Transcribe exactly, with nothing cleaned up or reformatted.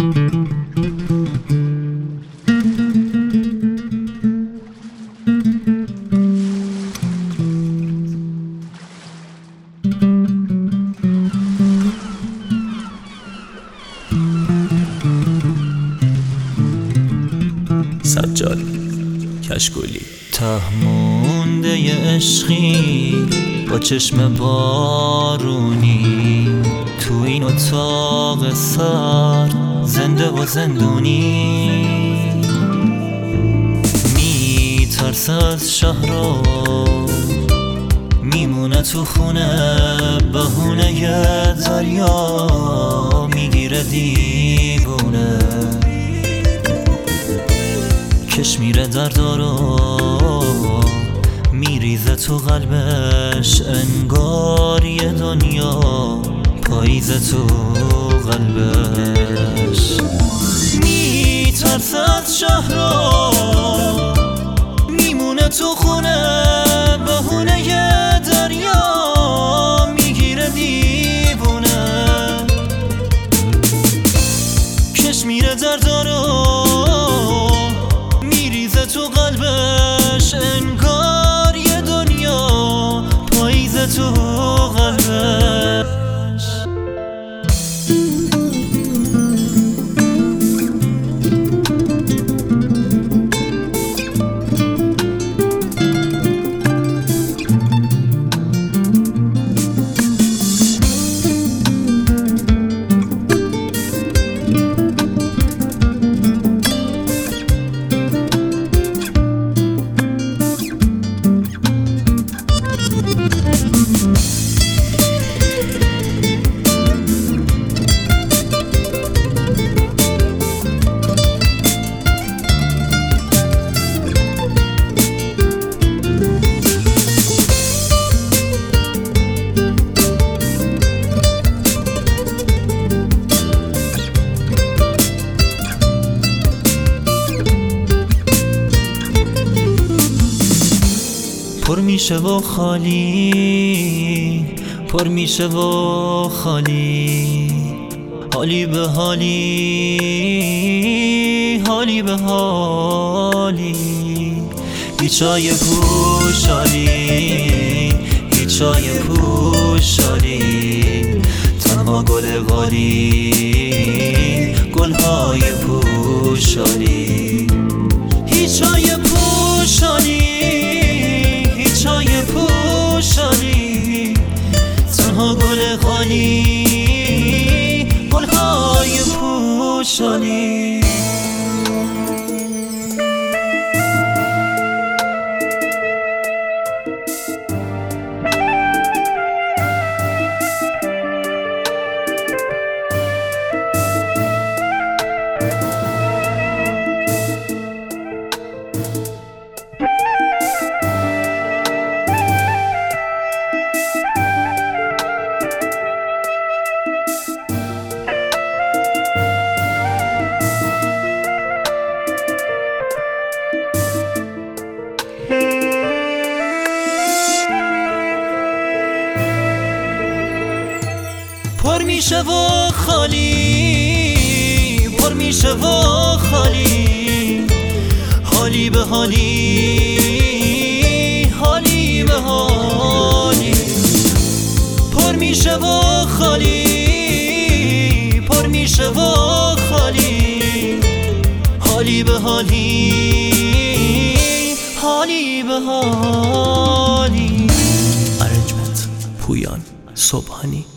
سجاد کشکولی. ته مونده ی عشقی با چشم بارونی، تو این اتاق سر زنده و زندونی. میترسه از شهر و میمونه تو خونه، بهونه ی دریا میگیره دیوونه. کش میره دردارو میریزه تو قلبش، انگار یه دنیا پاییزه تو قلبش. میترسه از شهرها میمونه تو خونه، بهونه یه دریا میگیره دیوونه. کش میره دردارو تو قلبش، انگار یه دنیا پاییزه تو قلبش. پر میشه و خالی، پر میشه و خالی، حالی به حالی، حالی به حالی. هیچای پوشالی، هیچای پوشالی، تنها گل غالی، گلهای پوشالی. هیچای پوشالی، هیچای پوشالی، تنها گل خالی، گلهای پوشالی. پر میشه و خالی، پر میشه و خالی، حالی به حالی، حالی به حالی. پر میشه و خالی، پر میشه و خالی، حالی به حالی، حالی به حالی. ارنجمنت پویان صبحانی.